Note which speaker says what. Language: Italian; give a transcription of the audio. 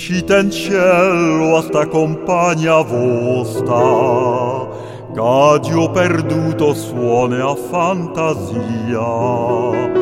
Speaker 1: Uscite in cielo a sta compagna vostra, che Dio perduto suone a fantasia.